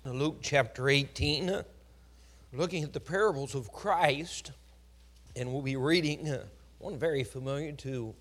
Luke chapter 18, we're looking at the parables of Christ, and we'll be reading one very familiar to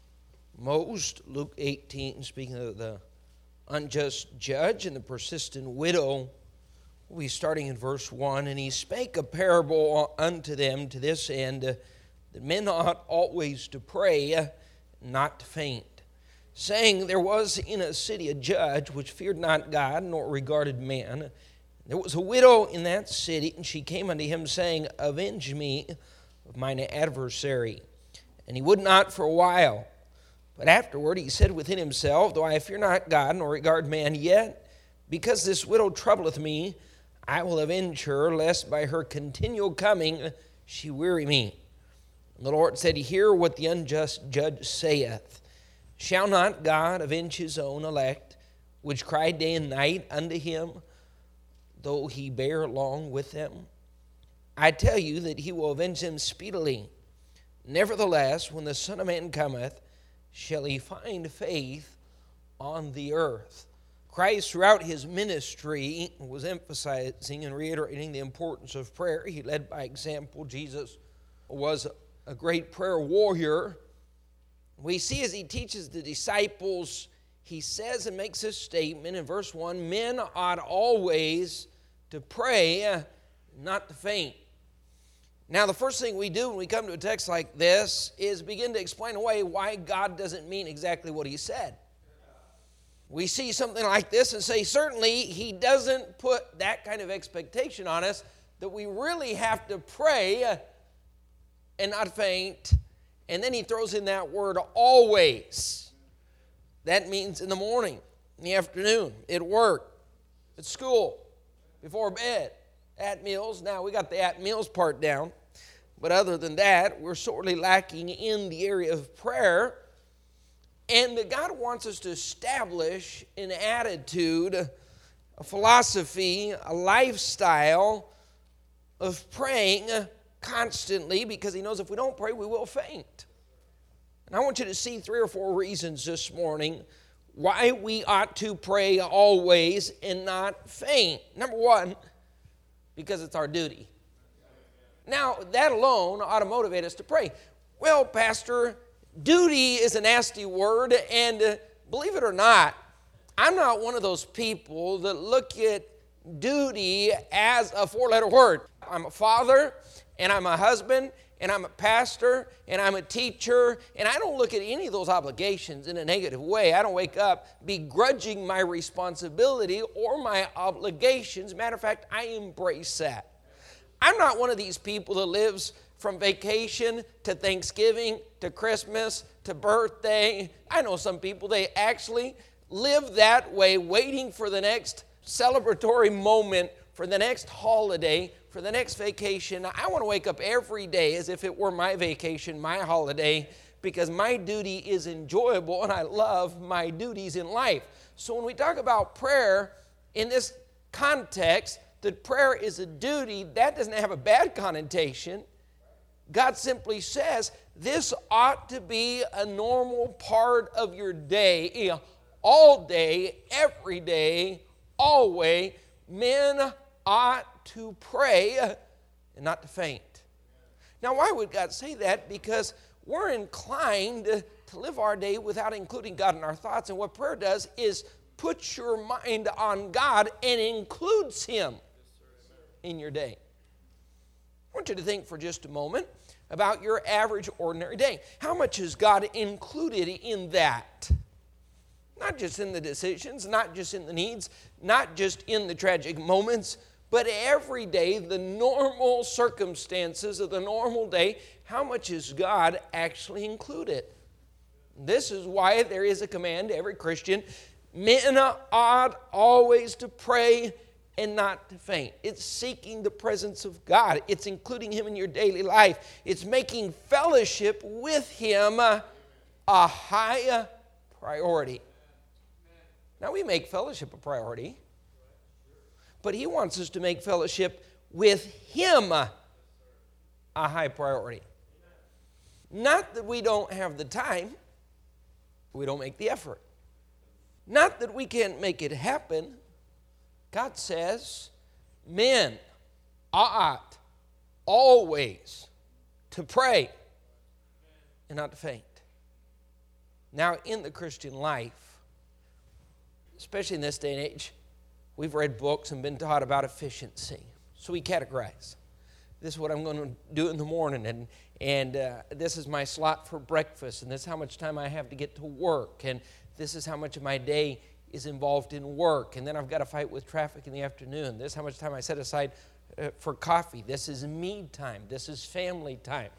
most, Luke 18, speaking of the unjust judge and the persistent widow. We'll be starting in verse 1. And he spake a parable unto them to this end, that men ought always to pray, not to faint, saying, there was in a city a judge which feared not God, nor regarded man. There was a widow in that city, and she came unto him, saying, avenge me of mine adversary. And he would not for a while. But afterward he said within himself, though I fear not God, nor regard man, yet because this widow troubleth me, I will avenge her, lest by her continual coming she weary me. And the Lord said, hear what the unjust judge saith. Shall not God avenge his own elect, which cry day and night unto him, though he bear long with them? I tell you that he will avenge them speedily. Nevertheless, when the Son of Man cometh, shall he find faith on the earth? Christ, throughout his ministry, was emphasizing and reiterating the importance of prayer. He led by example. Jesus was a great prayer warrior. We see as he teaches the disciples, he says and makes this statement in verse 1, men ought always to pray, not to faint. Now, the first thing we do when we come to a text like this is begin to explain away why God doesn't mean exactly what he said. We see something like this and say, certainly he doesn't put that kind of expectation on us that we really have to pray and not faint. And then he throws in that word always. That means in the morning, in the afternoon, at work, at school, before bed, at meals. Now, we got the at meals part down. But other than that, we're sorely lacking in the area of prayer. And God wants us to establish an attitude, a philosophy, a lifestyle of praying constantly, because he knows if we don't pray, we will faint. And I want you to see 3 or 4 reasons this morning why we ought to pray always and not faint. Number 1, because it's our duty. Now, that alone ought to motivate us to pray. Well, Pastor, duty is a nasty word, and believe it or not, I'm not one of those people that look at duty as a 4-letter word. I'm a father, and I'm a husband, and I'm a pastor, and I'm a teacher, and I don't look at any of those obligations in a negative way. I don't wake up begrudging my responsibility or my obligations. Matter of fact, I embrace that. I'm not one of these people that lives from vacation to Thanksgiving to Christmas to birthday. I know some people, they actually live that way, waiting for the next celebratory moment, for the next holiday, for the next vacation. I want to wake up every day as if it were my vacation, my holiday, because my duty is enjoyable and I love my duties in life. So when we talk about prayer in this context, that prayer is a duty, that doesn't have a bad connotation. God simply says this ought to be a normal part of your day, all day, every day, always. Men ought to pray and not to faint. Now, why would God say that? Because we're inclined to live our day without including God in our thoughts. And what prayer does is puts your mind on God and includes Him in your day. I want you to think for just a moment about your average ordinary day. How much is God included in that? Not just in the decisions, not just in the needs, not just in the tragic moments, but every day, the normal circumstances of the normal day, how much is God actually included? This is why there is a command to every Christian, men ought always to pray and not to faint. It's seeking the presence of God. It's including Him in your daily life. It's making fellowship with Him a high priority. Now, we make fellowship a priority, but He wants us to make fellowship with Him a high priority. Not that we don't have the time, we don't make the effort. Not that we can't make it happen, God says men ought always to pray and not to faint. Now, in the Christian life, especially in this day and age, we've read books and been taught about efficiency. So we categorize. This is what I'm going to do in the morning, and this is my slot for breakfast, and this is how much time I have to get to work, and this is how much of my day is involved in work, and then I've got to fight with traffic in the afternoon. This is how much time I set aside for coffee. This is me time. This is family time.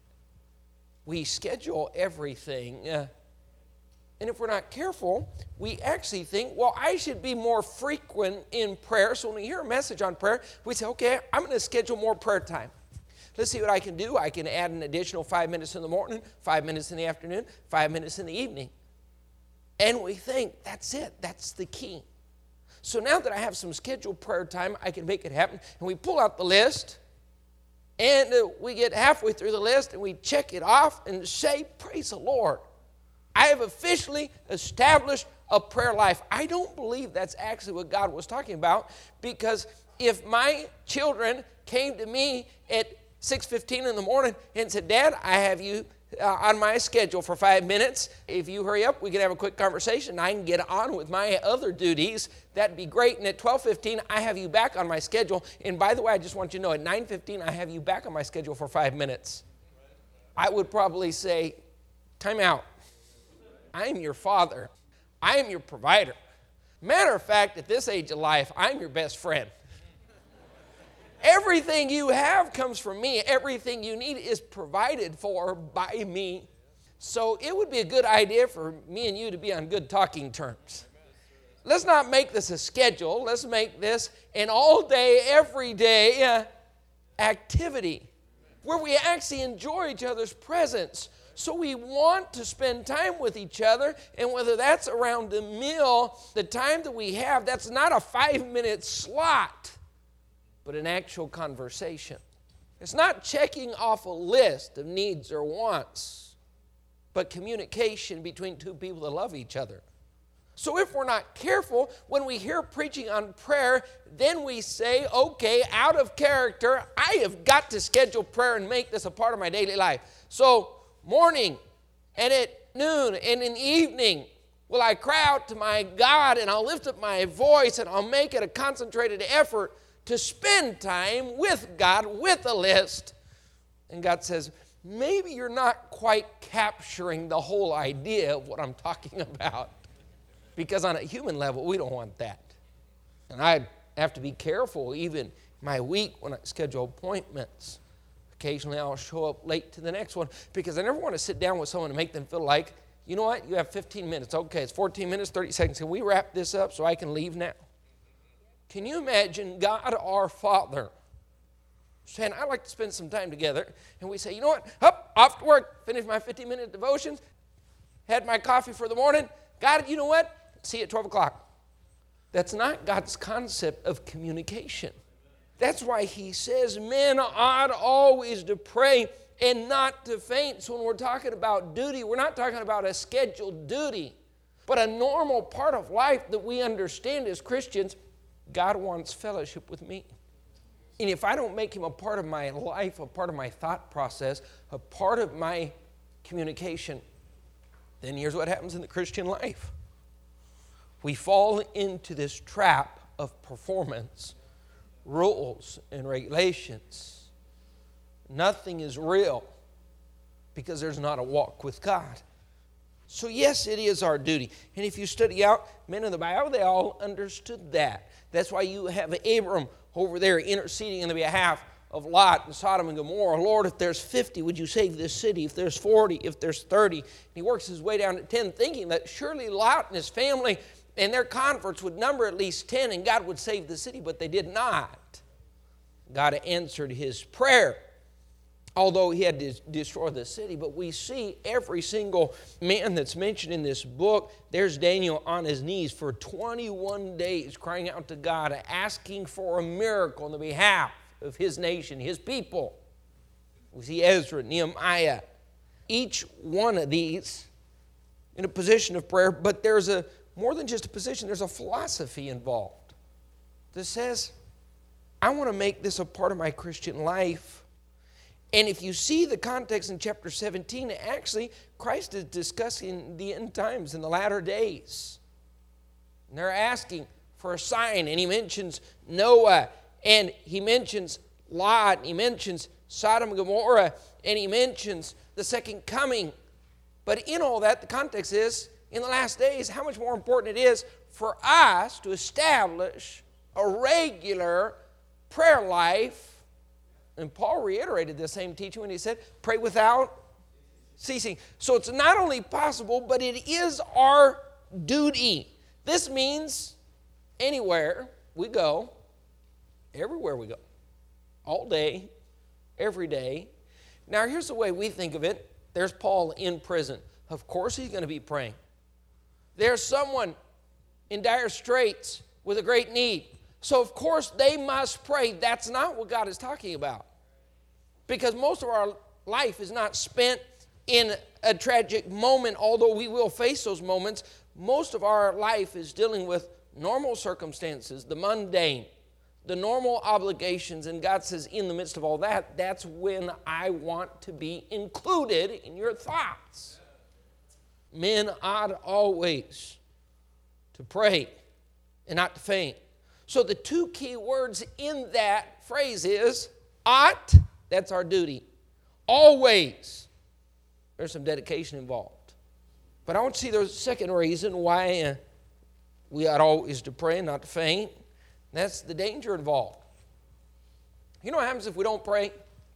We schedule everything, and if we're not careful, we actually think, well, I should be more frequent in prayer. So when we hear a message on prayer, we say, okay, I'm going to schedule more prayer time. Let's see what I can do. I can add an additional 5 minutes in the morning, 5 minutes in the afternoon, 5 minutes in the evening. And we think, that's it. That's the key. So now that I have some scheduled prayer time, I can make it happen. And we pull out the list, and we get halfway through the list, and we check it off and say, praise the Lord. I have officially established a prayer life. I don't believe that's actually what God was talking about, because if my children came to me at 6:15 in the morning and said, Dad, I have you on my schedule for 5 minutes. If you hurry up, we can have a quick conversation. I can get on with my other duties. That'd be great. And at 12:15, I have you back on my schedule. And by the way, I just want you to know, at 9:15, I have you back on my schedule for 5 minutes. I would probably say, time out. I am your father. I am your provider. Matter of fact, at this age of life, I'm your best friend. Everything you have comes from me. Everything you need is provided for by me. So it would be a good idea for me and you to be on good talking terms. Let's not make this a schedule. Let's make this an all day, every day activity where we actually enjoy each other's presence. So we want to spend time with each other, and whether that's around the meal, the time that we have, that's not a 5-minute slot, but an actual conversation. It's not checking off a list of needs or wants, but communication between two people that love each other. So if we're not careful, when we hear preaching on prayer, then we say, okay, out of character, I have got to schedule prayer and make this a part of my daily life. So morning and at noon and in the evening will I cry out to my God, and I'll lift up my voice, and I'll make it a concentrated effort to spend time with God with a list. And God says, maybe you're not quite capturing the whole idea of what I'm talking about. Because on a human level, we don't want that. And I have to be careful even my week when I schedule appointments. Occasionally I'll show up late to the next one because I never want to sit down with someone and make them feel like, you know what, you have 15 minutes. Okay, it's 14 minutes, 30 seconds. Can we wrap this up so I can leave now? Can you imagine God our Father saying, I'd like to spend some time together. And we say, you know what, up, off to work, finish my 15-minute devotions, had my coffee for the morning. God, you know what, see you at 12 o'clock. That's not God's concept of communication. That's why he says men ought always to pray and not to faint. So when we're talking about duty, we're not talking about a scheduled duty, but a normal part of life that we understand as Christians. God wants fellowship with me. And if I don't make him a part of my life, a part of my thought process, a part of my communication, then here's what happens in the Christian life. We fall into this trap of performance, rules and regulations. Nothing is real because there's not a walk with God. So yes, it is our duty. And if you study out men in the Bible, they all understood that. That's why you have Abram over there interceding on the behalf of Lot and Sodom and Gomorrah. Lord, if there's 50, would you save this city? If there's 40, if there's 30. And he works his way down to 10, thinking that surely Lot and his family and their converts would number at least 10 and God would save the city, but they did not. God answered his prayer, although he had to destroy the city. But we see every single man that's mentioned in this book. There's Daniel on his knees for 21 days crying out to God, asking for a miracle on the behalf of his nation, his people. We see Ezra, Nehemiah, each one of these in a position of prayer, but there's more than just a position, there's a philosophy involved. that says, I want to make this a part of my Christian life. And if you see the context in chapter 17, actually, Christ is discussing the end times and the latter days. And they're asking for a sign, and he mentions Noah, and he mentions Lot, and he mentions Sodom and Gomorrah, and he mentions the second coming. But in all that, the context is, in the last days, how much more important it is for us to establish a regular prayer life. And Paul reiterated the same teaching when he said, pray without ceasing. So it's not only possible, but it is our duty. This means anywhere we go, everywhere we go, all day, every day. Now here's the way we think of it. There's Paul in prison. Of course he's going to be praying. There's someone in dire straits with a great need. So of course they must pray. That's not what God is talking about. Because most of our life is not spent in a tragic moment, although we will face those moments. Most of our life is dealing with normal circumstances, the mundane, the normal obligations. And God says, in the midst of all that, that's when I want to be included in your thoughts. Men ought always to pray and not to faint. So the two key words in that phrase is ought, that's our duty. Always, there's some dedication involved. But I want to see the second reason why we ought always to pray and not to faint. That's the danger involved. You know what happens if we don't pray?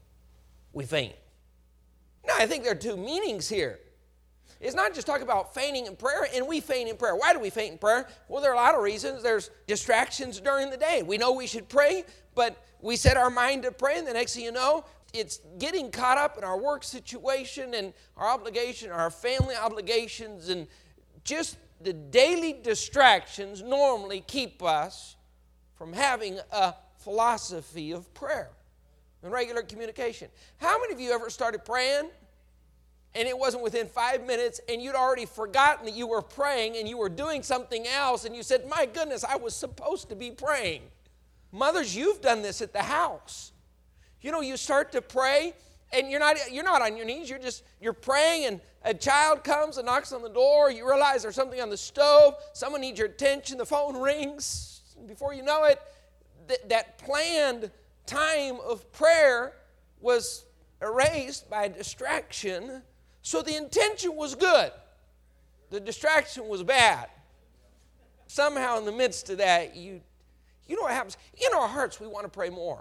We faint. Now, I think there are two meanings here. It's not just talking about fainting in prayer, and we faint in prayer. Why do we faint in prayer? Well, there are a lot of reasons. There's distractions during the day. We know we should pray, but we set our mind to pray, and the next thing you know, it's getting caught up in our work situation and our obligation, our family obligations, and just the daily distractions normally keep us from having a philosophy of prayer and regular communication. How many of you ever started praying and it wasn't within 5 minutes and you'd already forgotten that you were praying and you were doing something else and you said, my goodness, I was supposed to be praying? Mothers, you've done this at the house. You know, you start to pray and you're not on your knees, you're praying, and a child comes and knocks on the door, you realize there's something on the stove, someone needs your attention, the phone rings. Before you know it, that planned time of prayer was erased by distraction. So the intention was good. The distraction was bad. Somehow in the midst of that, you know what happens? In our hearts, we want to pray more.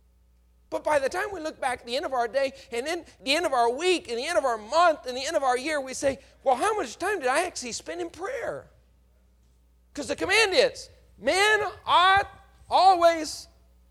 But by the time we look back at the end of our day, and then the end of our week, and the end of our month, and the end of our year, we say, well, how much time did I actually spend in prayer? Because the command is, men ought always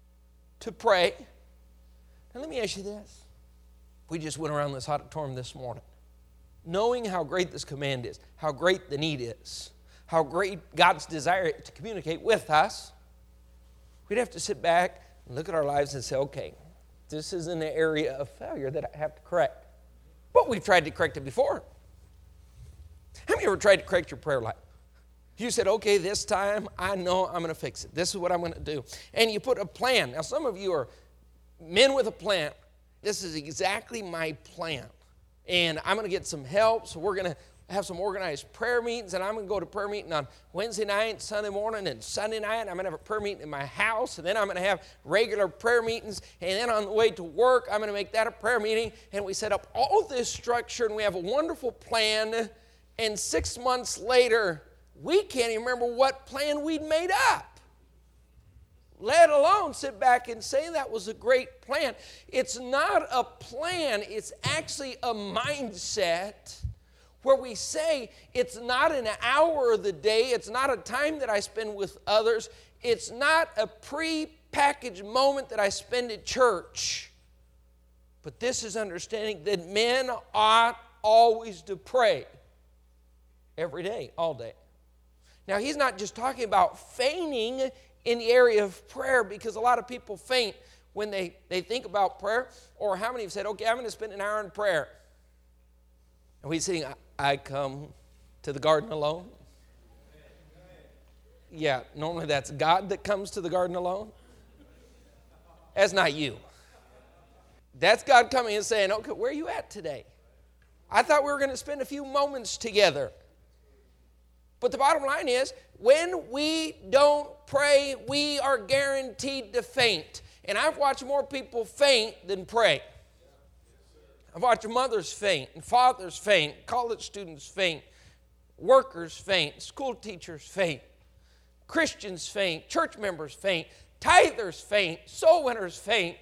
to pray. Now let me ask you this. We just went around this auditorium this morning, knowing how great this command is, how great the need is, how great God's desire to communicate with us. We'd have to sit back and look at our lives and say, okay, this is an area of failure that I have to correct. But we've tried to correct it before. How many of you ever tried to correct your prayer life? You said, okay, this time I know I'm going to fix it. This is what I'm going to do. And you put a plan. Now, some of you are men with a plan. This is exactly my plan. And I'm going to get some help. So we're going to have some organized prayer meetings. And I'm going to go to prayer meeting on Wednesday night, Sunday morning, and Sunday night. I'm going to have a prayer meeting in my house. And then I'm going to have regular prayer meetings. And then on the way to work, I'm going to make that a prayer meeting. And we set up all this structure. And we have a wonderful plan. And 6 months later, we can't even remember what plan we'd made up, let alone sit back and say that was a great plan. It's not a plan. It's actually a mindset where we say it's not an hour of the day. It's not a time that I spend with others. It's not a pre-packaged moment that I spend at church. But this is understanding that men ought always to pray every day, all day. Now, he's not just talking about fainting in the area of prayer, because a lot of people faint when they think about prayer. Or how many have said, okay, I'm going to spend an hour in prayer. And we sing, I come to the garden alone. Yeah, normally that's God that comes to the garden alone. That's not you. That's God coming and saying, okay, where are you at today? I thought we were going to spend a few moments together. But the bottom line is, when we don't pray, we are guaranteed to faint. And I've watched more people faint than pray. I've watched mothers faint, and fathers faint, college students faint, workers faint, school teachers faint, Christians faint, church members faint, tithers faint, soul winners faint.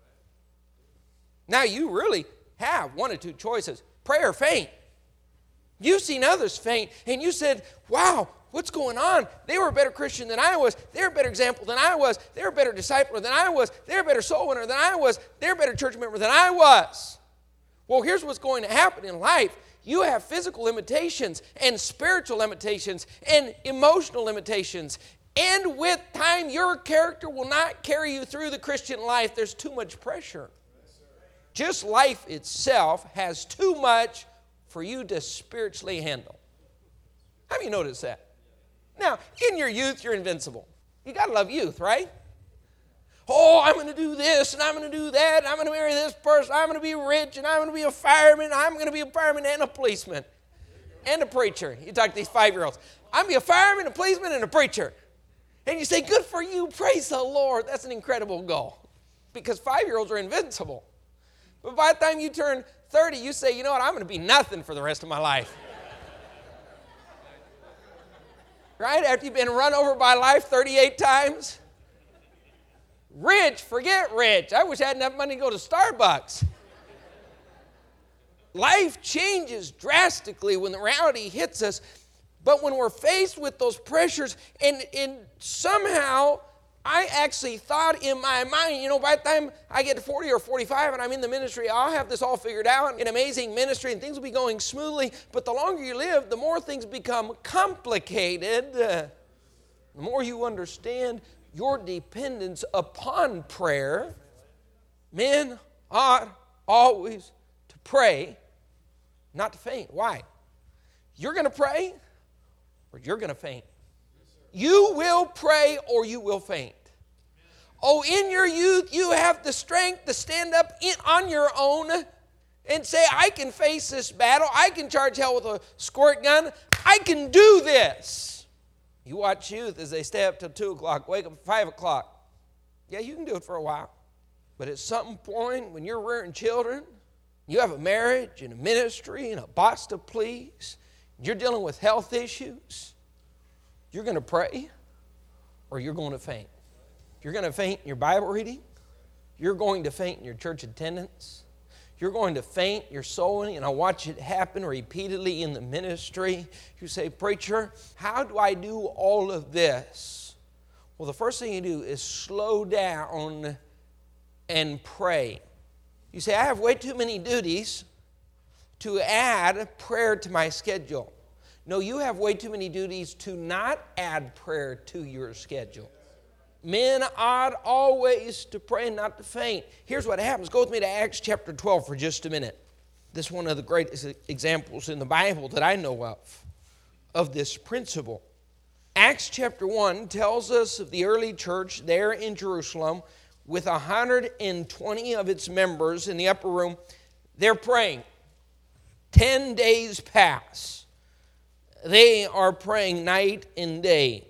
Now you really have one of two choices, pray or faint. You've seen others faint, and you said, wow, what's going on? They were a better Christian than I was. They were a better example than I was. They were a better discipler than I was. They were a better soul winner than I was. They were a better church member than I was. Well, here's what's going to happen in life. You have physical limitations and spiritual limitations and emotional limitations. And with time, your character will not carry you through the Christian life. There's too much pressure. Just life itself has too much for you to spiritually handle. Have you noticed that? Now, in your youth, you're invincible. You got to love youth, right? Oh, I'm going to do this, and I'm going to do that, and I'm going to marry this person, I'm going to be rich, and I'm going to be a fireman, I'm going to be a fireman and a policeman, and a preacher. You talk to these 5-year-olds. I'm going to be a fireman, a policeman, and a preacher. And you say, good for you, praise the Lord. That's an incredible goal, because 5-year-olds are invincible. But by the time you turn 30, you say, you know what, I'm going to be nothing for the rest of my life. Right? After you've been run over by life 38 times. Rich, forget rich. I wish I had enough money to go to Starbucks. Life changes drastically when the reality hits us. But when we're faced with those pressures, and somehow I actually thought in my mind, by the time I get to 40 or 45 and I'm in the ministry, I'll have this all figured out, an amazing ministry, and things will be going smoothly. But the longer you live, the more things become complicated. The more you understand your dependence upon prayer. Men ought always to pray, not to faint. Why? You're going to pray or you're going to faint. You will pray or you will faint. Oh, in your youth, you have the strength to stand up on your own and say, I can face this battle. I can charge hell with a squirt gun. I can do this. You watch youth as they stay up till 2 o'clock, wake up at 5 o'clock. Yeah, you can do it for a while. But at some point, when you're rearing children, you have a marriage and a ministry and a boss to please, you're dealing with health issues, you're going to pray or you're going to faint. You're going to faint in your Bible reading. You're going to faint in your church attendance. You're going to faint your soul, and I watch it happen repeatedly in the ministry. You say, preacher, how do I do all of this? Well, the first thing you do is slow down and pray. You say, I have way too many duties to add prayer to my schedule. No, you have way too many duties to not add prayer to your schedule. Men ought always to pray and not to faint. Here's what happens. Go with me to Acts chapter 12 for just a minute. This is one of the greatest examples in the Bible that I know of this principle. Acts chapter 1 tells us of the early church there in Jerusalem with 120 of its members in the upper room. They're praying. 10 days pass. They are praying night and day.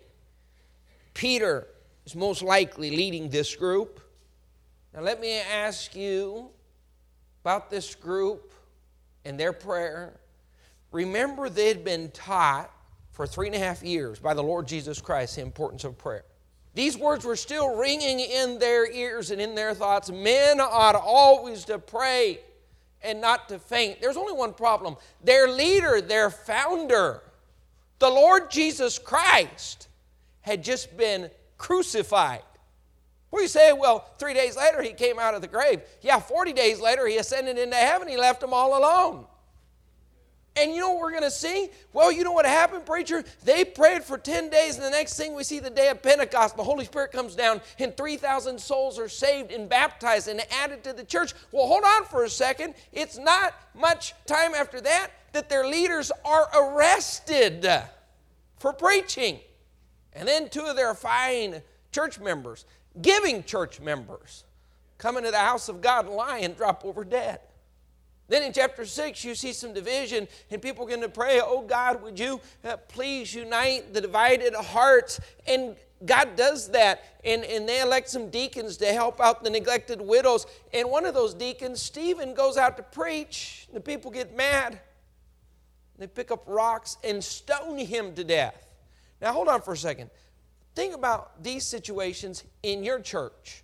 Peter is most likely leading this group. Now let me ask you about this group and their prayer. Remember, they had been taught for 3.5 years by the Lord Jesus Christ the importance of prayer. These words were still ringing in their ears and in their thoughts. Men ought always to pray and not to faint. There's only one problem. Their leader, their founder, the Lord Jesus Christ, had just been crucified. Well, you say, well, 3 days later he came out of the grave. Yeah, 40 days later he ascended into heaven. He left them all alone. And you know what we're going to see? Well, you know what happened, preacher? They prayed for 10 days, and the next thing we see the day of Pentecost, the Holy Spirit comes down, and 3,000 souls are saved and baptized and added to the church. Well, hold on for a second. It's not much time after that their leaders are arrested for preaching. And then two of their fine church members, giving church members, come into the house of God and lie and drop over dead. Then in chapter 6, you see some division, and people begin to pray, oh God, would you please unite the divided hearts? And God does that, and they elect some deacons to help out the neglected widows. And one of those deacons, Stephen, goes out to preach. The people get mad. They pick up rocks and stone him to death. Now hold on for a second. Think about these situations in your church.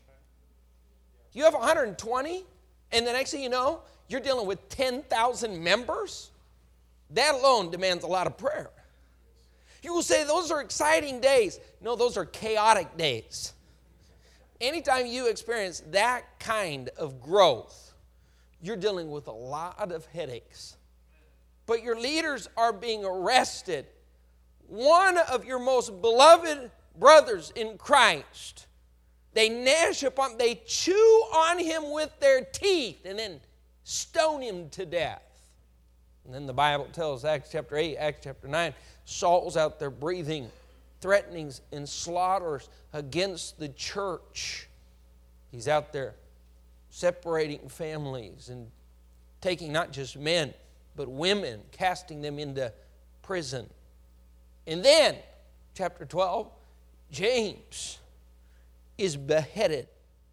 You have 120, and the next thing you know, you're dealing with 10,000 members. That alone demands a lot of prayer. You will say those are exciting days. No, those are chaotic days. Anytime you experience that kind of growth, you're dealing with a lot of headaches. But your leaders are being arrested. One of your most beloved brothers in Christ, they gnash upon, they chew on him with their teeth and then stone him to death. And then the Bible tells, Acts chapter 8, Acts chapter 9, Saul's out there breathing threatenings and slaughters against the church. He's out there separating families and taking not just men, but women, casting them into prison. And then, chapter 12, James is beheaded.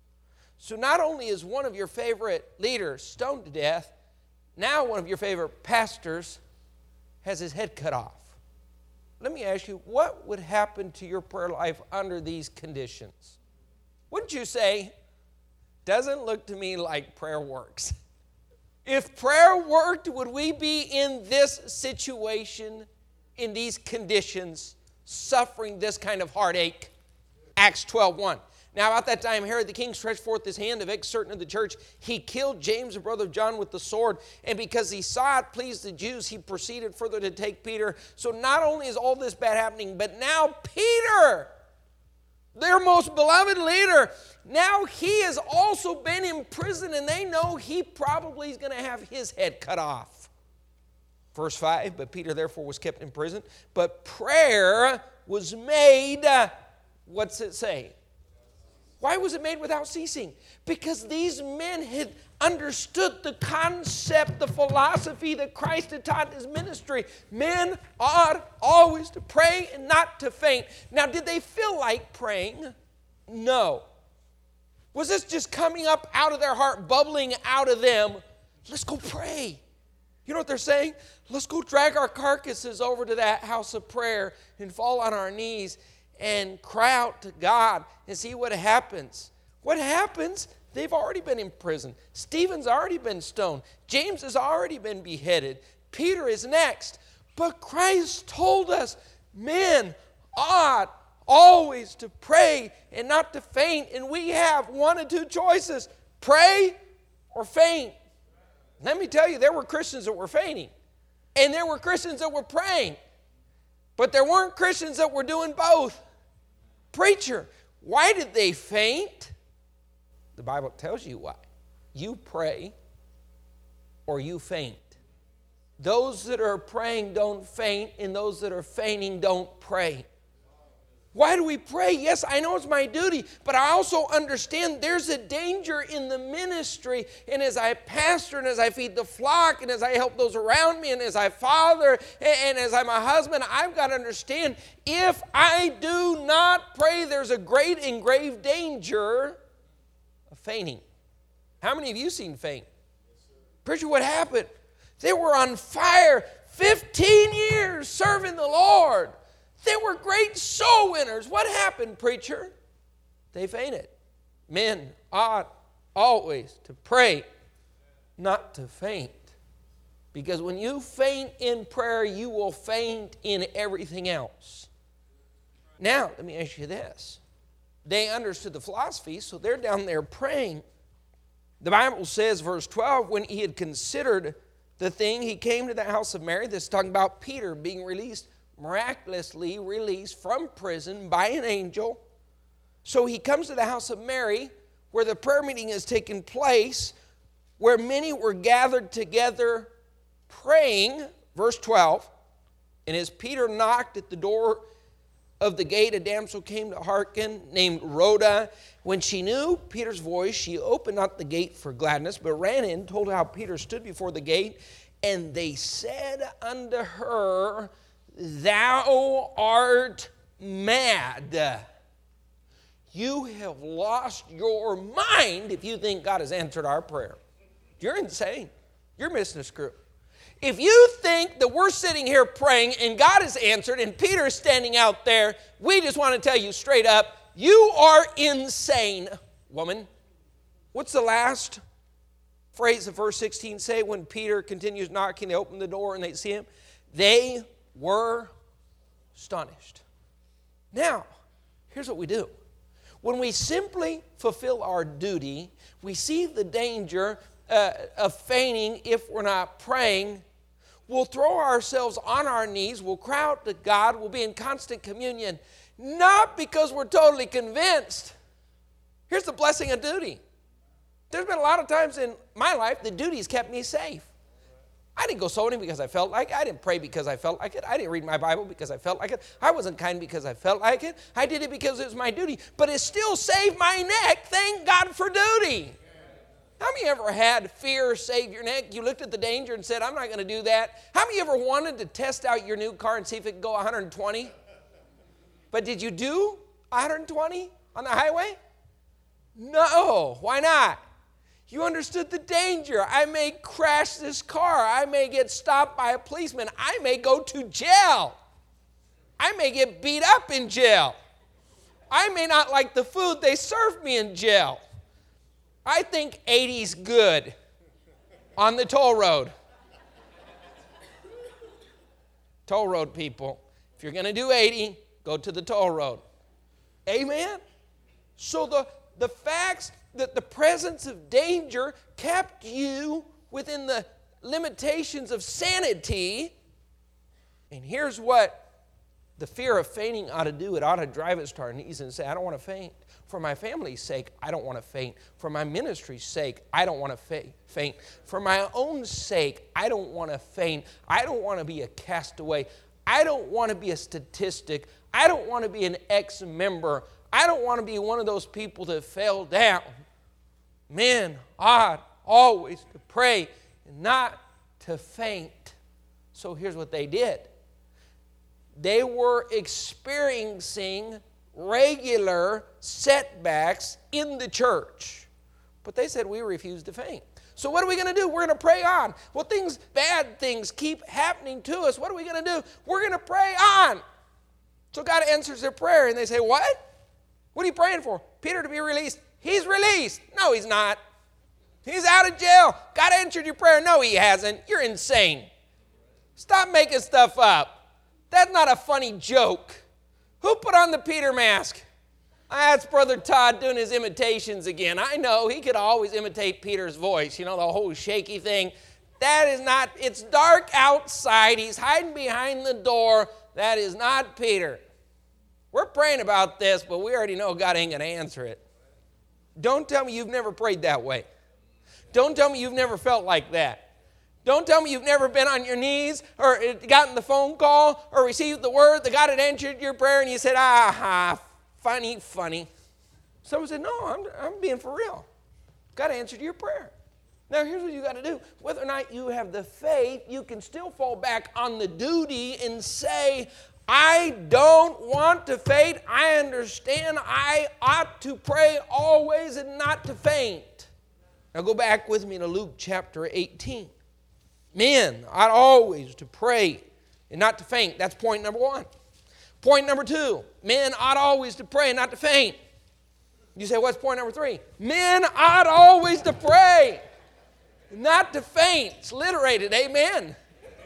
So not only is one of your favorite leaders stoned to death, now one of your favorite pastors has his head cut off. Let me ask you, what would happen to your prayer life under these conditions? Wouldn't you say, doesn't look to me like prayer works? If prayer worked, would we be in this situation, in these conditions, suffering this kind of heartache? Acts 12:1. Now, about that time, Herod the king stretched forth his hand to vex certain of the church. He killed James, the brother of John, with the sword. And because he saw it pleased the Jews, he proceeded further to take Peter. So not only is all this bad happening, but now Peter, their most beloved leader, now he has also been in prison, and they know he probably is going to have his head cut off. Verse 5, but Peter therefore was kept in prison. But prayer was made, what's it say? Why was it made without ceasing? Because these men had understood the concept, the philosophy that Christ had taught in his ministry. Men ought always to pray and not to faint. Now, did they feel like praying? No. Was this just coming up out of their heart, bubbling out of them? Let's go pray. You know what they're saying? Let's go drag our carcasses over to that house of prayer and fall on our knees and cry out to God and see what happens. What happens? They've already been in prison. Stephen's already been stoned. James has already been beheaded. Peter is next. But Christ told us men ought always to pray and not to faint. And we have one of two choices: pray or faint. Let me tell you, there were Christians that were fainting. And there were Christians that were praying. But there weren't Christians that were doing both. Preacher, why did they faint? The Bible tells you why. You pray or you faint. Those that are praying don't faint, and those that are fainting don't pray. Why do we pray? Yes, I know it's my duty, but I also understand there's a danger in the ministry. And as I pastor, and as I feed the flock, and as I help those around me, and as I father, and as I'm a husband, I've got to understand, if I do not pray, there's a great and grave danger of fainting. How many of you seen faint? Preacher, what happened? They were on fire, 15 years serving the Lord. They were great soul winners. What happened, preacher? They fainted. Men ought always to pray, not to faint. Because when you faint in prayer, you will faint in everything else. Now, let me ask you this. They understood the philosophy, so they're down there praying. The Bible says, verse 12, when he had considered the thing, he came to the house of Mary. This is talking about Peter being released, miraculously released from prison by an angel. So he comes to the house of Mary, where the prayer meeting has taken place, where many were gathered together praying. Verse 12, and as Peter knocked at the door of the gate, a damsel came to hearken, named Rhoda. When she knew Peter's voice, she opened not the gate for gladness, but ran in, told how Peter stood before the gate. And they said unto her, Thou art mad. You have lost your mind if you think God has answered our prayer. You're insane. You're missing a screw. If you think that we're sitting here praying and God has answered and Peter is standing out there, we just want to tell you straight up, you are insane, woman. What's the last phrase of verse 16 say? When Peter continues knocking, they open the door and they see him. They were astonished. Now, here's what we do. When we simply fulfill our duty, we see the danger of fainting if we're not praying. We'll throw ourselves on our knees, we'll cry out to God, we'll be in constant communion, not because we're totally convinced. Here's the blessing of duty. There's been a lot of times in my life that duty's kept me safe. I didn't go sewing because I felt like it. I didn't pray because I felt like it. I didn't read my Bible because I felt like it. I wasn't kind because I felt like it. I did it because it was my duty. But it still saved my neck. Thank God for duty. How many ever had fear save your neck? You looked at the danger and said, I'm not going to do that. How many ever wanted to test out your new car and see if it could go 120? But did you do 120 on the highway? No. Why not? You understood the danger. I may crash this car. I may get stopped by a policeman. I may go to jail. I may get beat up in jail. I may not like the food they serve me in jail. I think 80's good on the toll road. Toll road people, if you're going to do 80, go to the toll road. Amen? So the facts that the presence of danger kept you within the limitations of sanity. And here's what the fear of fainting ought to do. It ought to drive us to our knees and say, I don't want to faint. For my family's sake, I don't want to faint. For my ministry's sake, I don't want to faint. For my own sake, I don't want to faint. I don't want to be a castaway. I don't want to be a statistic. I don't want to be an ex-member. I don't want to be one of those people that fell down. Men ought always to pray and not to faint. So here's what they did. They were experiencing regular setbacks in the church. But they said, we refuse to faint. So what are we going to do? We're going to pray on. Well, bad things keep happening to us. What are we going to do? We're going to pray on. So God answers their prayer, and they say, what? What are you praying for? Peter to be released. He's released. No, he's not. He's out of jail. God answered your prayer. No, he hasn't. You're insane. Stop making stuff up. That's not a funny joke. Who put on the Peter mask? That's Brother Todd doing his imitations again. I know he could always imitate Peter's voice, the whole shaky thing. That is not, it's dark outside. He's hiding behind the door. That is not Peter. We're praying about this, but we already know God ain't going to answer it. Don't tell me you've never prayed that way. Don't tell me you've never felt like that. Don't tell me you've never been on your knees or gotten the phone call or received the word that God had answered your prayer and you said, funny. Someone said, no, I'm being for real. God answered your prayer. Now, here's what you got to do. Whether or not you have the faith, you can still fall back on the duty and say, I don't want to faint. I understand I ought to pray always and not to faint. Now, go back with me to Luke chapter 18. Men ought always to pray and not to faint. That's point number 1. Point number 2, men ought always to pray and not to faint. You say, what's point number 3? Men ought always to pray, not to faint. It's alliterated, amen.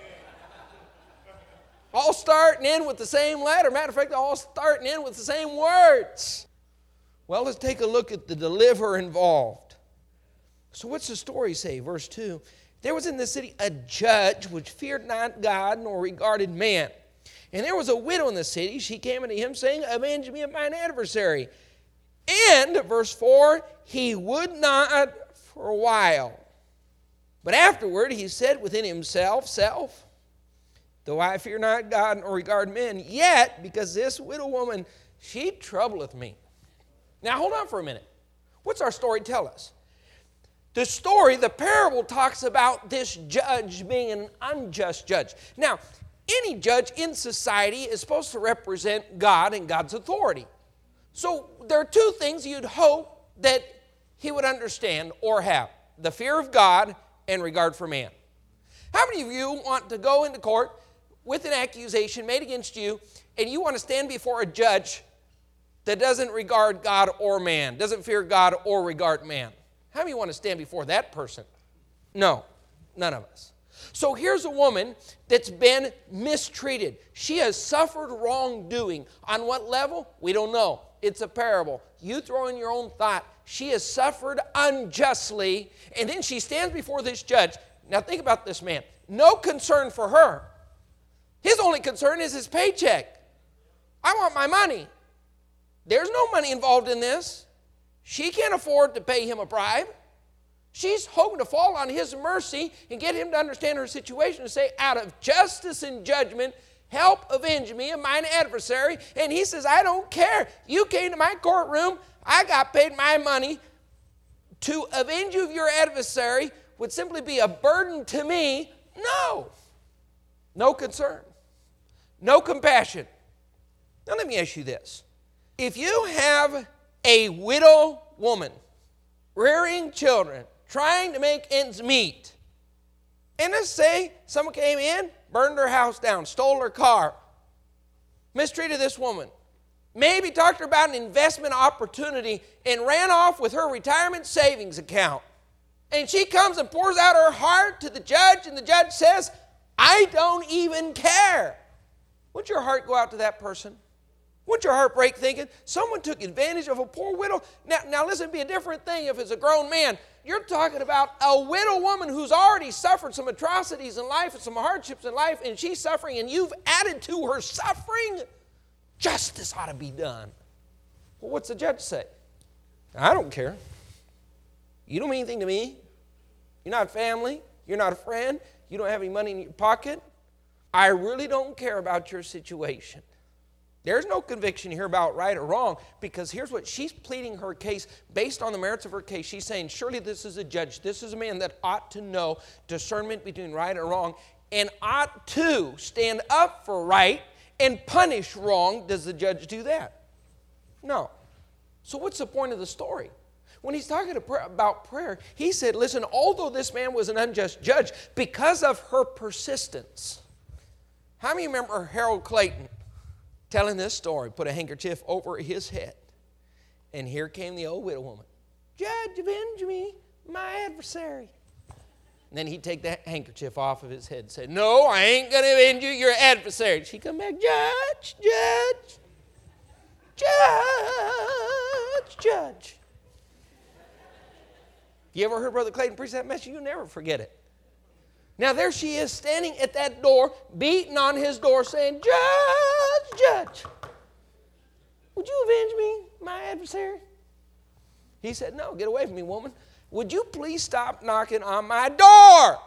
All starting in with the same letter. Matter of fact, all starting in with the same words. Well, let's take a look at the deliverer involved. So what's the story say? Verse 2. There was in the city a judge which feared not God nor regarded man. And there was a widow in the city. She came unto him saying, avenge me of mine adversary. And, verse 4, he would not for a while. But afterward he said within himself, though I fear not God nor regard men, yet because this widow woman, she troubleth me. Now hold on for a minute. What's our story tell us? The story, the parable, talks about this judge being an unjust judge. Now, any judge in society is supposed to represent God and God's authority. So there are two things you'd hope that he would understand or have: the fear of God and regard for man. How many of you want to go into court with an accusation made against you, and you want to stand before a judge that doesn't regard God or man, doesn't fear God or regard man? How many want to stand before that person? No, none of us. So here's a woman that's been mistreated. She has suffered wrongdoing. On what level? We don't know. It's a parable. You throw in your own thought. She has suffered unjustly, and then she stands before this judge. Now think about this man. No concern for her. His only concern is his paycheck. I want my money. There's no money involved in this. She can't afford to pay him a bribe. She's hoping to fall on his mercy and get him to understand her situation and say, out of justice and judgment, help avenge me of mine adversary. And he says, I don't care. You came to my courtroom. I got paid my money. To avenge you of your adversary would simply be a burden to me. No. No concern. No compassion. Now let me ask you this. If you have a widow woman rearing children, trying to make ends meet, and let's say someone came in, burned her house down, stole her car, mistreated this woman, maybe talked to her about an investment opportunity and ran off with her retirement savings account, and she comes and pours out her heart to the judge, and the judge says, I don't even care. Wouldn't your heart go out to that person? Wouldn't your heart break thinking, someone took advantage of a poor widow? Now listen, it'd be a different thing if it's a grown man. You're talking about a widow woman who's already suffered some atrocities in life and some hardships in life, and she's suffering, and you've added to her suffering. Justice ought to be done. Well, what's the judge say? I don't care. You don't mean anything to me. You're not family. You're not a friend. You don't have any money in your pocket. I really don't care about your situation. There's no conviction here about right or wrong, because here's what she's pleading her case based on the merits of her case. She's saying, surely this is a judge. This is a man that ought to know discernment between right and wrong and ought to stand up for right and punish wrong. Does the judge do that? No. So what's the point of the story? When he's talking about prayer, he said, listen, although this man was an unjust judge, because of her persistence. How many remember Harold Clayton telling this story? Put a handkerchief over his head. And here came the old widow woman. Judge, avenge me, my adversary. And then he'd take that handkerchief off of his head and say, no, I ain't going to avenge you, your adversary. She'd come back, judge, judge, judge, judge. You ever heard Brother Clayton preach that message? You'll never forget it. Now there she is standing at that door, beating on his door, saying, judge, judge, would you avenge me, my adversary? He said, no, get away from me, woman. Would you please stop knocking on my door?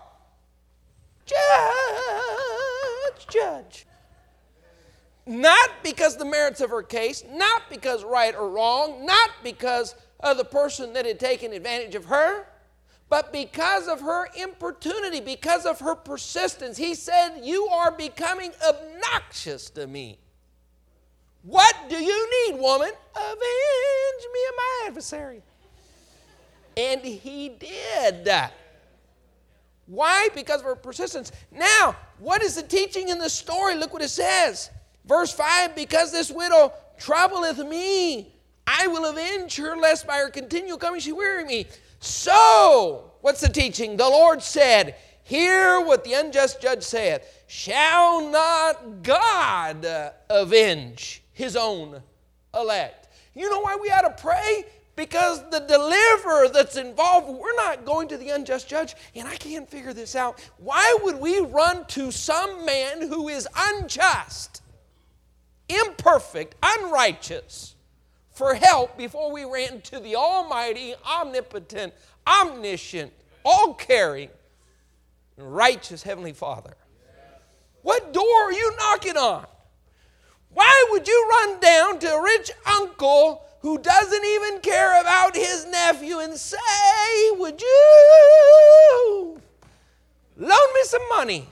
Judge, judge. Not because the merits of her case, not because right or wrong, not because of the person that had taken advantage of her, but because of her importunity, because of her persistence. He said, you are becoming obnoxious to me. What do you need, woman? Avenge me of my adversary. And he did. Why? Because of her persistence. Now, what is the teaching in the story? Look what it says. Verse 5, because this widow troubleth me, I will avenge her, lest by her continual coming she weary me. So, what's the teaching? The Lord said, hear what the unjust judge saith. Shall not God avenge his own elect? You know why we ought to pray? Because the deliverer that's involved, we're not going to the unjust judge, and I can't figure this out. Why would we run to some man who is unjust, imperfect, unrighteous, for help before we ran to the almighty, omnipotent, omniscient, all-caring, righteous Heavenly Father? What door are you knocking on? Why would you run down to a rich uncle who doesn't even care about his nephew and say, would you loan me some money?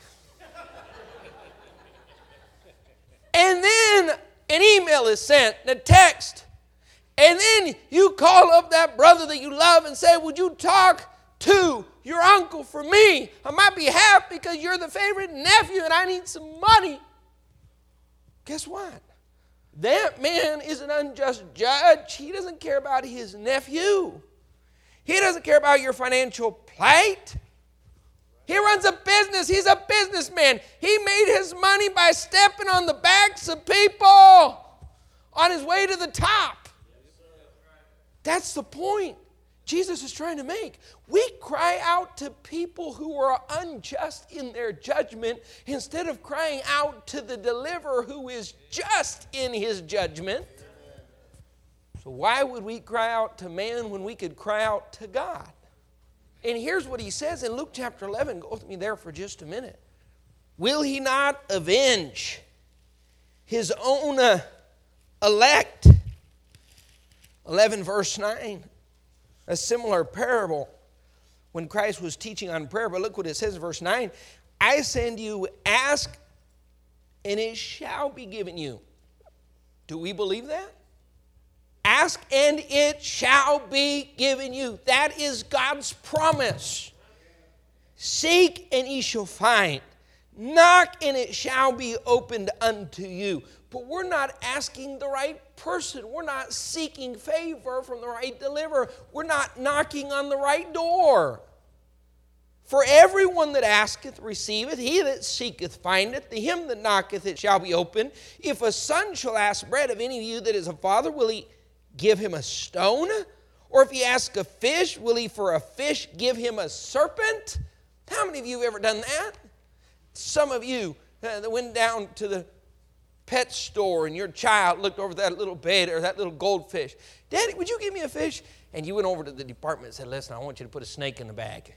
And then an email is sent, a text, and then you call up that brother that you love and say, would you talk to your uncle for me on my behalf because you're the favorite nephew and I need some money? Guess what? That man is an unjust judge. He doesn't care about his nephew. He doesn't care about your financial plight. He runs a business. He's a businessman. He made his money by stepping on the backs of people on his way to the top. That's the point Jesus is trying to make. We cry out to people who are unjust in their judgment instead of crying out to the deliverer who is just in his judgment. So why would we cry out to man when we could cry out to God? And here's what he says in Luke chapter 11. Go with me there for just a minute. Will he not avenge his own elect? 11 verse 9. A similar parable when Christ was teaching on prayer. But look what it says in verse 9. I send you, ask, and it shall be given you. Do we believe that? Ask, and it shall be given you. That is God's promise. Seek, and ye shall find. Knock, and it shall be opened unto you. But we're not asking the right person. We're not seeking favor from the right deliverer. We're not knocking on the right door. For everyone that asketh receiveth, he that seeketh findeth, to him that knocketh it shall be opened. If a son shall ask bread of any of you that is a father, will he give him a stone? Or if he ask a fish, will he for a fish give him a serpent? How many of you have ever done that? Some of you that went down to the pet store and your child looked over that little bait or that little goldfish. Daddy, would you give me a fish? And you went over to the department and said, listen, I want you to put a snake in the bag.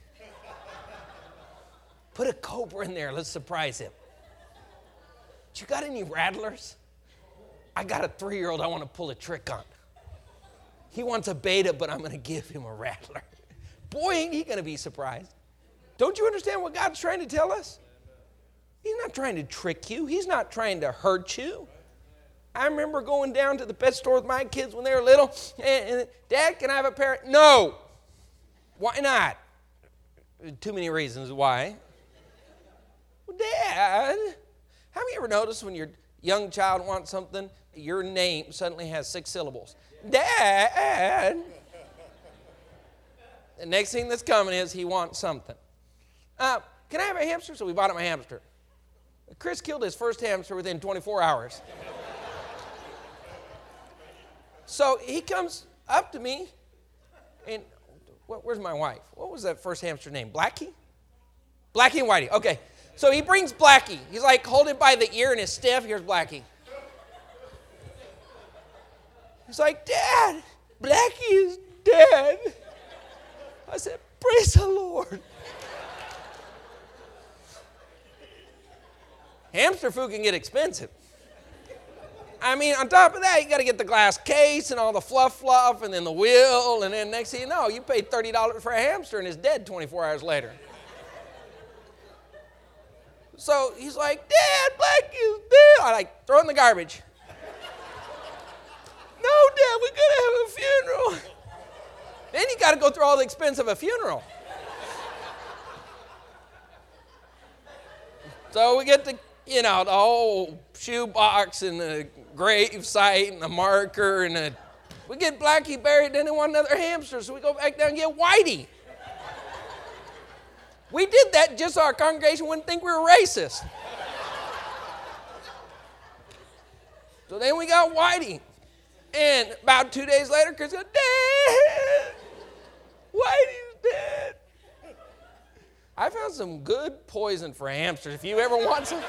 Put a cobra in there. Let's surprise him. You got any rattlers? I got a 3-year-old I want to pull a trick on. He wants a beta, but I'm going to give him a rattler. Boy, ain't he going to be surprised. Don't you understand what God's trying to tell us? He's not trying to trick you. He's not trying to hurt you. I remember going down to the pet store with my kids when they were little. And Dad, can I have a parrot? No. Why not? Too many reasons why. Well, Dad, have you ever noticed when your young child wants something, your name suddenly has 6 syllables? Dad. The next thing that's coming is he wants something. Can I have a hamster? So we bought him a hamster. Chris killed his first hamster within 24 hours. So he comes up to me, and where's my wife? What was that first hamster name? Blackie? Blackie and Whitey. Okay. So he brings Blackie. He's like holding by the ear and is stiff. Here's Blackie. He's like, Dad, Blackie is dead. I said, praise the Lord. Hamster food can get expensive. I mean, on top of that, you got to get the glass case and all the fluff, and then the wheel, and then next thing you know, you paid $30 for a hamster and it's dead 24 hours later. So he's like, Dad, Blackie is dead. I like, throw it in the garbage. No, Dad, we got to have a funeral. Then you got to go through all the expense of a funeral. So we get the whole shoebox and the grave site and the marker and we get Blackie buried, then they want another hamster, so we go back down and get Whitey. We did that just so our congregation wouldn't think we were racist. So then we got Whitey. And about 2 days later, Chris goes, Dad, Whitey's dead. I found some good poison for hamsters. If you ever want some,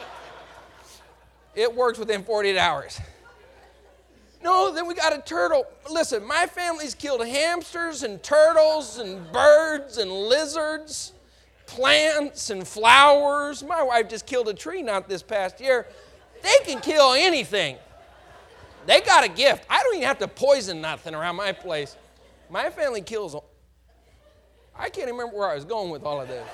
it works within 48 hours. No, then we got a turtle. Listen, my family's killed hamsters and turtles and birds and lizards, plants and flowers. My wife just killed a tree not this past year. They can kill anything. They got a gift. I don't even have to poison nothing around my place. My family kills them. I can't even remember where I was going with all of this.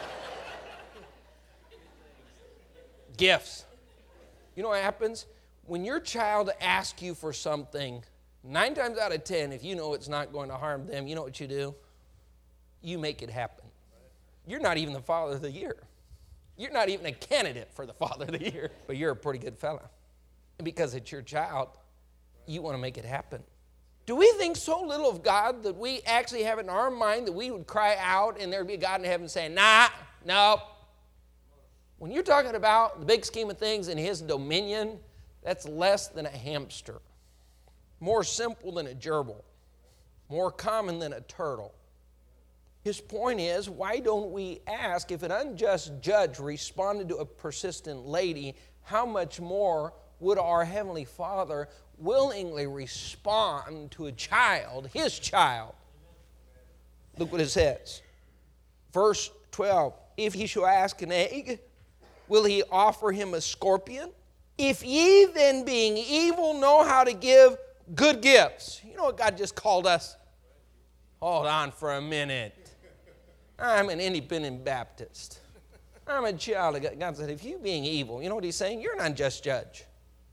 Gifts. You know what happens? When your child asks you for something, 9 times out of 10, if you know it's not going to harm them, you know what you do? You make it happen. You're not even the father of the year. You're not even a candidate for the father of the year, but you're a pretty good fella. And because it's your child, you want to make it happen. Do we think so little of God that we actually have it in our mind that we would cry out and there would be a God in heaven saying, nah, no. When you're talking about the big scheme of things and his dominion, that's less than a hamster, more simple than a gerbil, more common than a turtle. His point is, why don't we ask, if an unjust judge responded to a persistent lady, how much more would our Heavenly Father willingly respond to a child, his child? Look what it says. Verse 12, if he shall ask an egg, will he offer him a scorpion? If ye then being evil know how to give good gifts. You know what God just called us? Hold on for a minute. I'm an independent Baptist. I'm a child of God. God said, if you being evil, you know what he's saying? You're an unjust judge.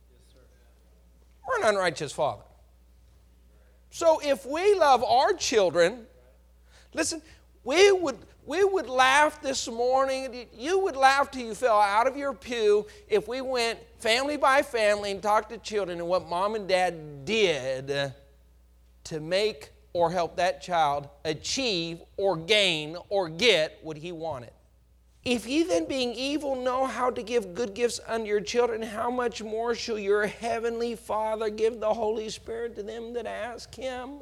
We're an unrighteous father. So if we love our children, listen, we would laugh this morning. You would laugh till you fell out of your pew if we went family by family and talked to children and what mom and dad did to make or help that child achieve or gain or get what he wanted. If ye then being evil know how to give good gifts unto your children, how much more shall your heavenly Father give the Holy Spirit to them that ask him?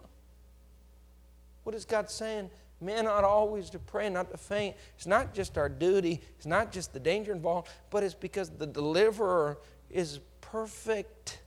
What is God saying? Men ought always to pray, not to faint. It's not just our duty. It's not just the danger involved, but it's because the deliverer is perfect.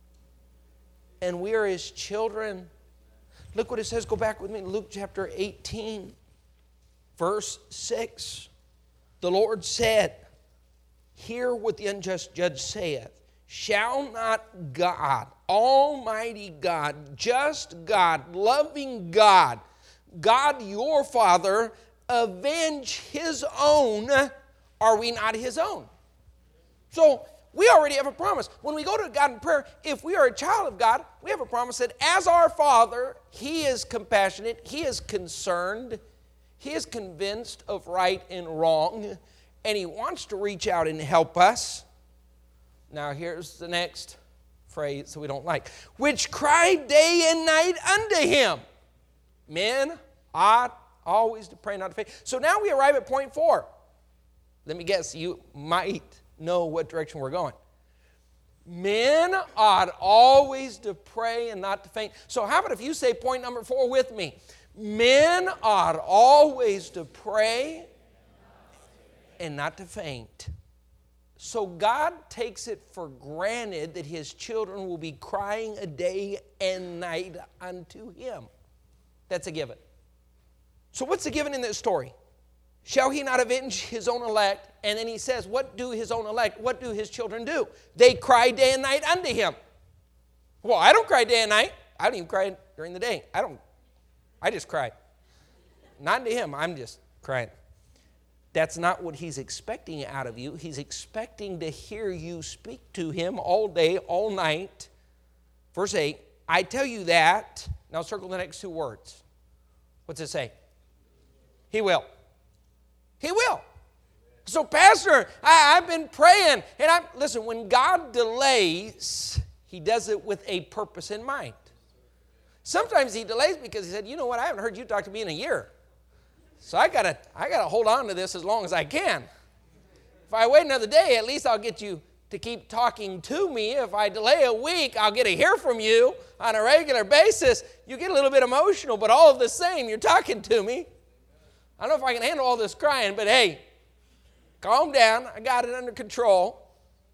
And we are his children. Look what it says. Go back with me to Luke chapter 18, verse 6. The Lord said, hear what the unjust judge saith. Shall not God, Almighty God, just God, loving God, God your Father, avenge his own? Are we not his own? So we already have a promise. When we go to God in prayer, if we are a child of God, we have a promise that as our Father, he is compassionate, he is concerned, he is convinced of right and wrong, and he wants to reach out and help us. Now here's the next phrase that we don't like. Which cry day and night unto him. Men ought always to pray, not to faint. So now we arrive at point 4. Let me guess, you might know what direction we're going. Men ought always to pray and not to faint. So how about if you say point number 4 with me? Men ought always to pray and not to faint. So God takes it for granted that his children will be crying a day and night unto him. That's a given. So what's the given in this story? Shall he not avenge his own elect? And then he says, what do his own elect, what do his children do? They cry day and night unto him. Well, I don't cry day and night. I don't even cry during the day. I just cry. Not to him, I'm just crying. That's not what he's expecting out of you. He's expecting to hear you speak to him all day, all night. Verse 8, I tell you that. Now circle the next 2 words. What's it say? He will. He will. So, Pastor, I've been praying. And listen, when God delays, he does it with a purpose in mind. Sometimes he delays because he said, you know what, I haven't heard you talk to me in a year. So I gotta hold on to this as long as I can. If I wait another day, at least I'll get you to keep talking to me. If I delay a week, I'll get to hear from you on a regular basis. You get a little bit emotional, but all of the same, you're talking to me. I don't know if I can handle all this crying, but hey, calm down. I got it under control.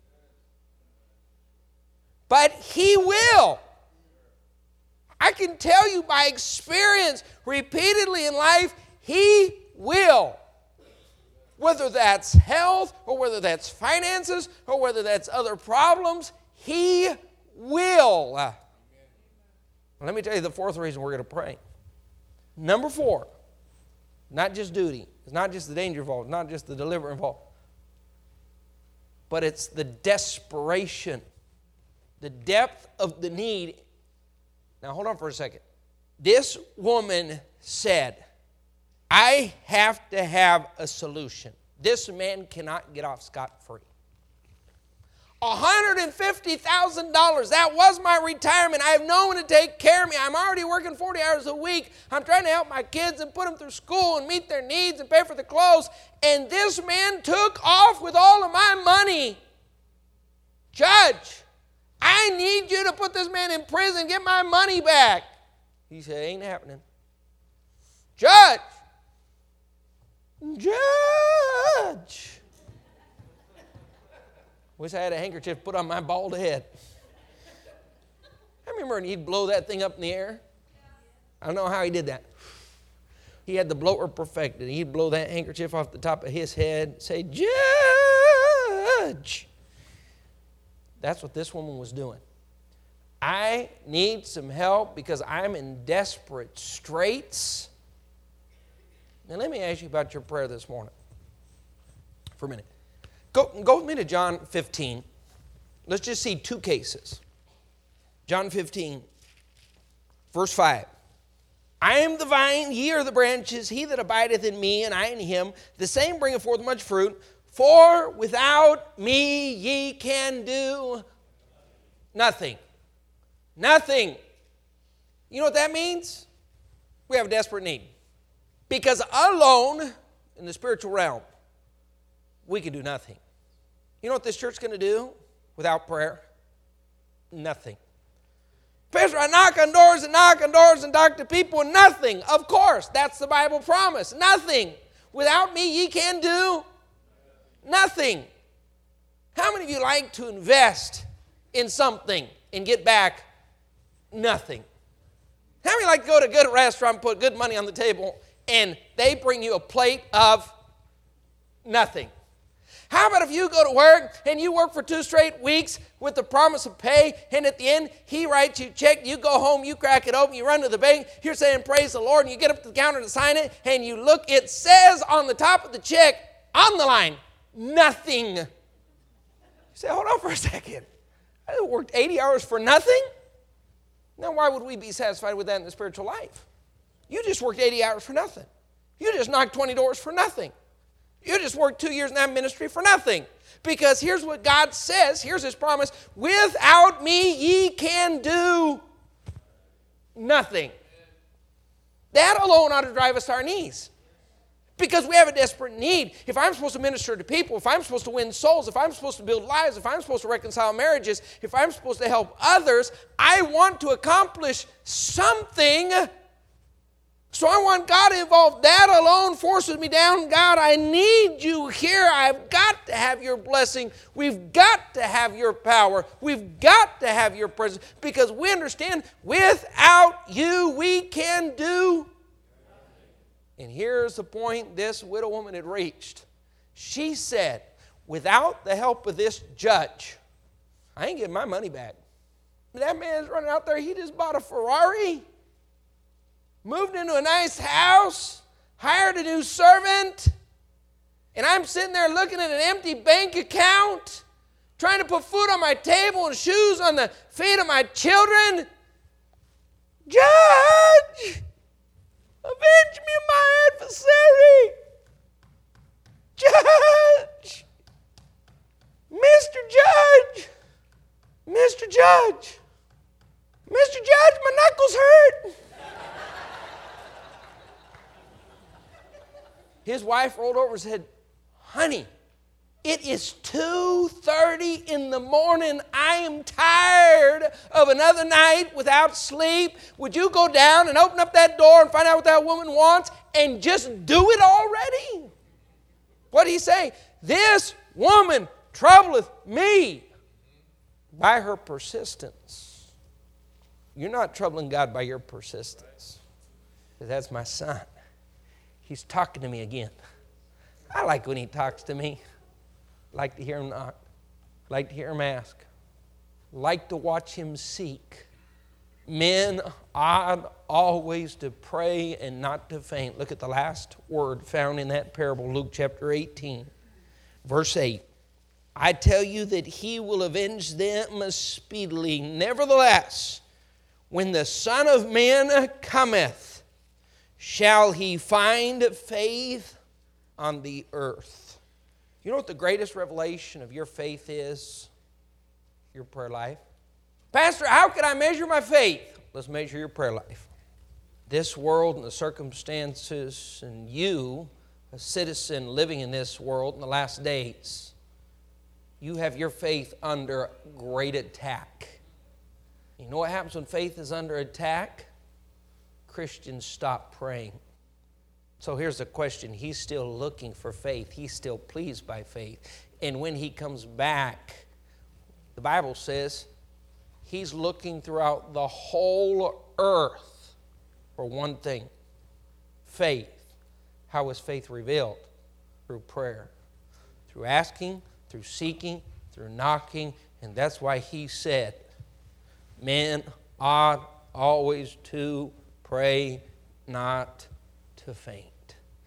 But he will. I can tell you by experience repeatedly in life, he will. whether that's health or whether that's finances or whether that's other problems, He will. Let me tell you the fourth reason we're going to pray. Number 4, not just duty. It's not just the danger involved. It's not just the deliverer involved. But it's the desperation, the depth of the need. Now, hold on for a second. This woman said, I have to have a solution. This man cannot get off scot-free. $150,000. That was my retirement. I have no one to take care of me. I'm already working 40 hours a week. I'm trying to help my kids and put them through school and meet their needs and pay for the clothes. And this man took off with all of my money. Judge, I need you to put this man in prison, get my money back. He said, ain't happening. Judge. Wish I had a handkerchief put on my bald head. I remember when he'd blow that thing up in the air. I don't know how he did that. He had the blower perfected. He'd blow that handkerchief off the top of his head, say, Judge. That's what this woman was doing. I need some help because I'm in desperate straits. Now let me ask you about your prayer this morning for a minute. Go with me to John 15. Let's just see 2 cases. John 15, verse 5. I am the vine, ye are the branches. He that abideth in me, and I in him, the same bringeth forth much fruit. For without me ye can do nothing. Nothing. You know what that means? We have a desperate need. Because alone, in the spiritual realm, we can do nothing. You know what this church is going to do without prayer? Nothing. Pastor, I knock on doors and talk to people and nothing. Of course, that's the Bible promise. Nothing. Without me, ye can do nothing. How many of you like to invest in something and get back nothing? How many like to go to a good restaurant and put good money on the table and they bring you a plate of nothing? How about if you go to work and you work for 2 straight weeks with the promise of pay, and at the end, he writes you a check, you go home, you crack it open, you run to the bank, you're saying praise the Lord, and you get up to the counter to sign it, and you look, it says on the top of the check, on the line, nothing. You say, hold on for a second. I worked 80 hours for nothing? Now, why would we be satisfied with that in the spiritual life? You just worked 80 hours for nothing. You just knocked 20 doors for nothing. You just worked 2 years in that ministry for nothing. Because here's what God says. Here's His promise. Without me, ye can do nothing. That alone ought to drive us to our knees. Because we have a desperate need. If I'm supposed to minister to people, if I'm supposed to win souls, if I'm supposed to build lives, if I'm supposed to reconcile marriages, if I'm supposed to help others, I want to accomplish something. So I want God involved. That alone forces me down. God, I need you here. I've got to have your blessing. We've got to have your power. We've got to have your presence. Because we understand without you we can do. And here's the point this widow woman had reached. She said, without the help of this judge, I ain't getting my money back. That man's running out there. He just bought a Ferrari. Moved into a nice house, hired a new servant, and I'm sitting there looking at an empty bank account, trying to put food on my table and shoes on the feet of my children. Judge, avenge me of my adversary. Judge, Mr. Judge, Mr. Judge, Mr. Judge, my knuckles hurt. His wife rolled over and said, honey, it is 2:30 in the morning. I am tired of another night without sleep. Would you go down and open up that door and find out what that woman wants and just do it already? What did he say? This woman troubleth me by her persistence. You're not troubling God by your persistence. That's my son. He's talking to me again. I like when he talks to me. I like to hear him knock. I like to hear him ask. I like to watch him seek. Men ought always to pray and not to faint. Look at the last word found in that parable, Luke chapter 18, verse 8. I tell you that he will avenge them speedily. Nevertheless, when the Son of Man cometh, shall he find faith on the earth? You know what the greatest revelation of your faith is? Your prayer life. Pastor, how can I measure my faith? Let's measure your prayer life. This world and the circumstances and you, a citizen living in this world in the last days, you have your faith under great attack. You know what happens when faith is under attack? Christians stop praying. So here's the question. He's still looking for faith. He's still pleased by faith. And when he comes back, the Bible says he's looking throughout the whole earth for one thing: faith. How is faith revealed? Through prayer, through asking, through seeking, through knocking. And that's why he said, men ought always to pray, not to faint.